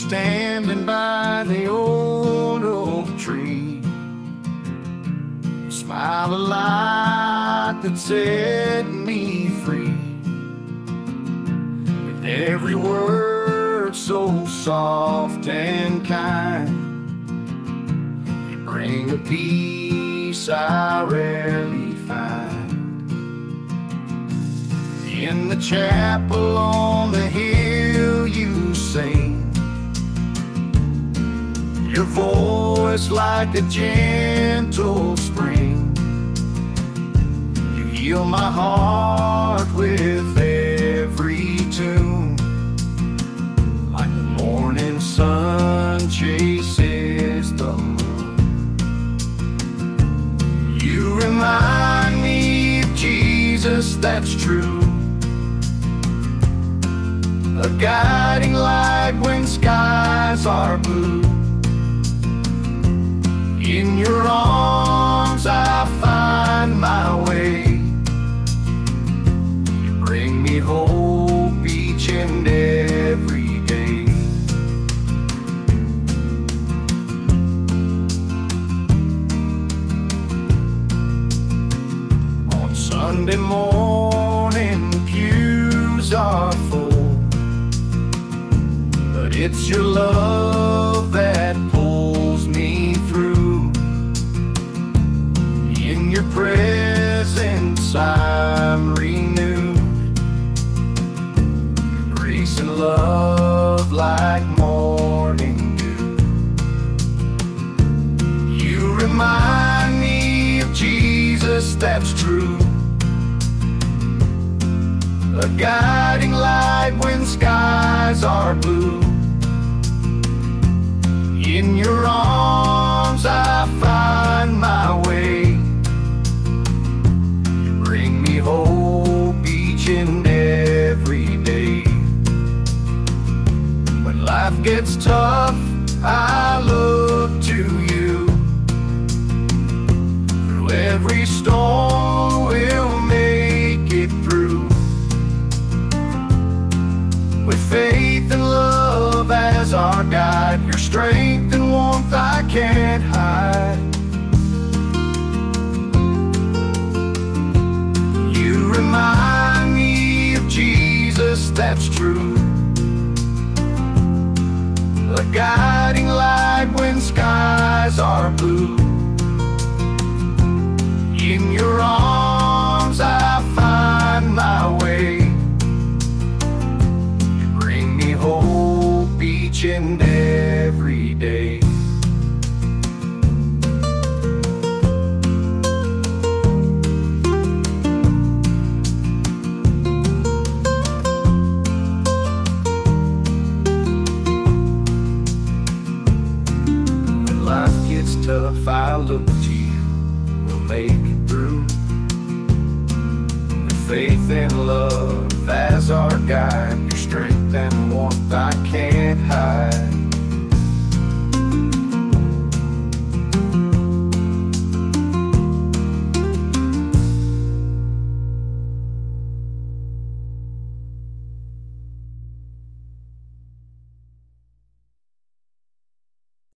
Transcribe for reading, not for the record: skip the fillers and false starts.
standing by the old oak tree. You smiled a light that set me free. With every word so soft and kind, you bring a peace I rarely find. In the chapel on the hill you sing, your voice like a gentle spring. You heal my heart with every tune, like the morning sun chases the moon. You remind me of Jesus, that's true, a guiding light when skies are blue. In your arms I find my way. You bring me hope each and every day. On Sunday morning pews are full, but it's your love that pulls me through. In your presence I'm renewed, grace and love like morning dew. You remind me of Jesus, that's true, a guiding light when skies are blue. In your arms I find my way. You bring me hope each and every day. When life gets tough, I look to you. Through every storm we'll make it through. With faith and love as our guide, your strength and warmth I can't hide. You remind me of Jesus, that's true, a guiding light when skies are blue. In your arms I find my way. Hope each and every day. When life gets tough, I look to you, we'll make it through. With faith and love as our guide, your strength and warmth I can't hide.